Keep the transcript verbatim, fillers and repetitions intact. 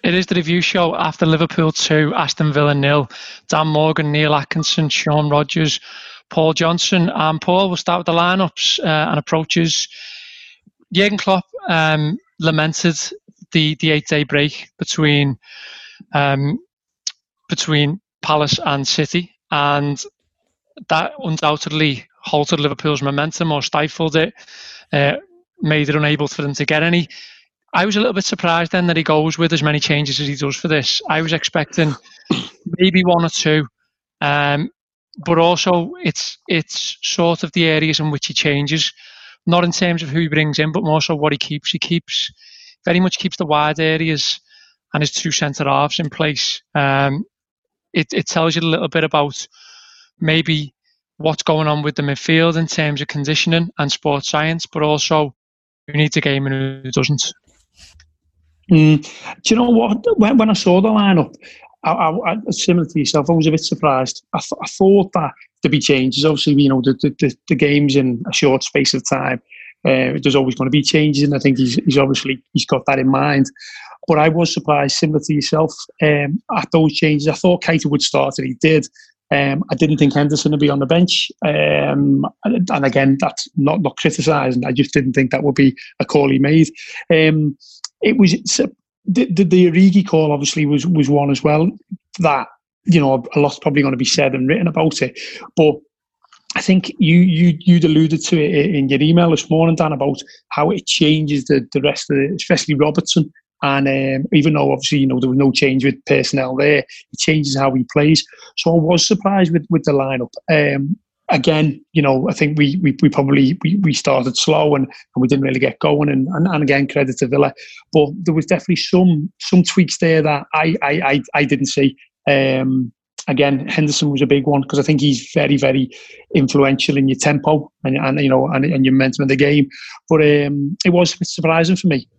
It is the review show after Liverpool two, Aston Villa nil. Dan Morgan, Neil Atkinson, Sean Rogers, Paul Johnson. And Paul, we'll start with the lineups uh, and approaches. Jurgen Klopp um, lamented the, the eight-day break between um, between Palace and City, and that undoubtedly halted Liverpool's momentum or stifled it, uh, made it unable for them to get any. I was a little bit surprised then that he goes with as many changes as he does for this. I was expecting maybe one or two, um, but also it's it's sort of the areas in which he changes, not in terms of who he brings in, but more so what he keeps. He keeps very much keeps the wide areas and his two centre halves in place. Um, it, it tells you a little bit about maybe what's going on with the midfield in terms of conditioning and sports science, but also who needs a game and who doesn't. Mm. Do you know what? When, when I saw the lineup, I, I, I, similar to yourself, I was a bit surprised. I, th- I thought that there'd be changes. Obviously, you know, the, the, the game's in a short space of time. Uh, there's always going to be changes, and I think he's, he's obviously he's got that in mind. But I was surprised, similar to yourself, um, at those changes. I thought Keita would start, and he did. Um, I didn't think Henderson would be on the bench. Um, and, and again, that's not, not criticising. I just didn't think that would be a call he made. Um, it was the, the, the Origi call, obviously, was, was one as well. That, you know, a lot's probably going to be said and written about it. But I think you, you, you'd alluded to it in your email this morning, Dan, about how it changes the, the rest of the, especially Robertson. And um, even though obviously, you know, there was no change with personnel there, it changes how he plays. So I was surprised with, with the lineup. Um, again, you know, I think we we, we probably we, we started slow and, and we didn't really get going. And, and, and again, credit to Villa, but there was definitely some some tweaks there that I I I, I didn't see. Um, again, Henderson was a big one because I think he's very very influential in your tempo and, and you know and, and your momentum of the game. But um, it was surprising for me.